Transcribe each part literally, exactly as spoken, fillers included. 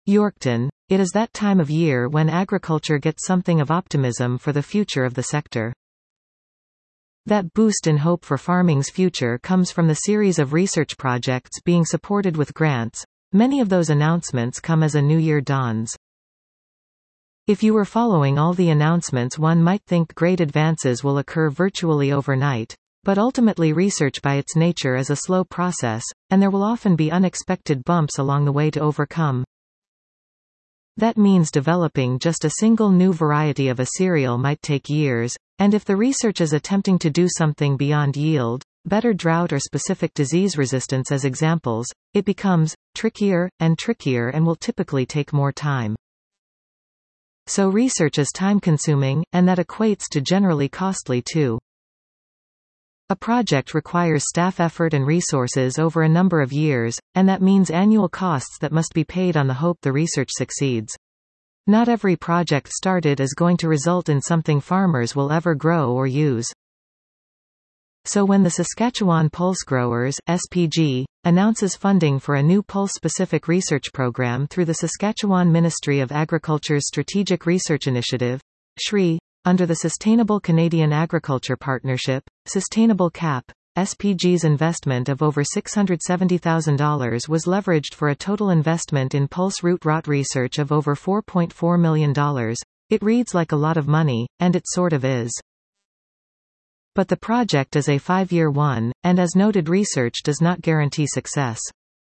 Yorkton, it is that time of year when agriculture gets something of optimism for the future of the sector. That boost in hope for farming's future comes from the series of research projects being supported with grants. Many of those announcements come as a new year dawns. If you were following all the announcements, one might think great advances will occur virtually overnight. But ultimately research by its nature is a slow process, and there will often be unexpected bumps along the way to overcome. That means developing just a single new variety of a cereal might take years, and if the research is attempting to do something beyond yield, better drought or specific disease resistance as examples, it becomes trickier and trickier and will typically take more time. So research is time-consuming, and that equates to generally costly too. A project requires staff effort and resources over a number of years, and that means annual costs that must be paid on the hope the research succeeds. Not every project started is going to result in something farmers will ever grow or use. So when the Saskatchewan Pulse Growers (S P G) announces funding for a new pulse-specific research program through the Saskatchewan Ministry of Agriculture's Strategic Research Initiative, S R I, under the Sustainable Canadian Agriculture Partnership, Sustainable C A P, S P G's investment of over six hundred seventy thousand dollars was leveraged for a total investment in pulse root rot research of over four point four million dollars. It reads like a lot of money, and it sort of is. But the project is a five-year one, and as noted, research does not guarantee success.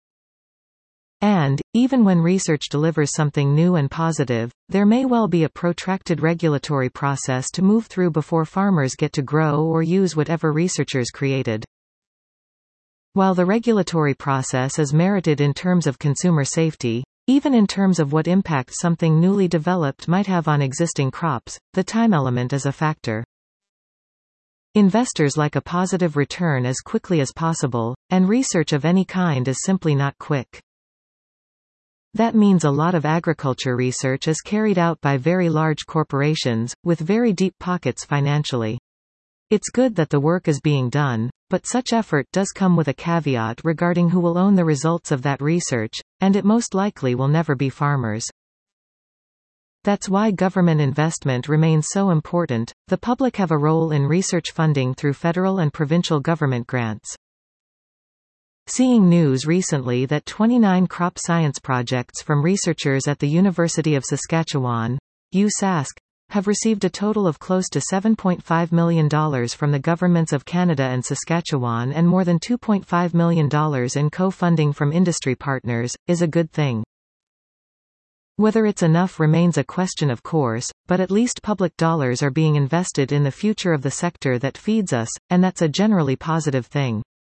And, even when research delivers something new and positive, there may well be a protracted regulatory process to move through before farmers get to grow or use whatever researchers created. While the regulatory process is merited in terms of consumer safety, even in terms of what impact something newly developed might have on existing crops, the time element is a factor. Investors like a positive return as quickly as possible, and research of any kind is simply not quick. That means a lot of agriculture research is carried out by very large corporations, with very deep pockets financially. It's good that the work is being done, but such effort does come with a caveat regarding who will own the results of that research, and it most likely will never be farmers. That's why government investment remains so important. The public have a role in research funding through federal and provincial government grants. Seeing news recently that twenty-nine crop science projects from researchers at the University of Saskatchewan, U S A S C, have received a total of close to seven point five million dollars from the governments of Canada and Saskatchewan and more than two point five million dollars in co-funding from industry partners, is a good thing. Whether it's enough remains a question, of course, but at least public dollars are being invested in the future of the sector that feeds us, and that's a generally positive thing.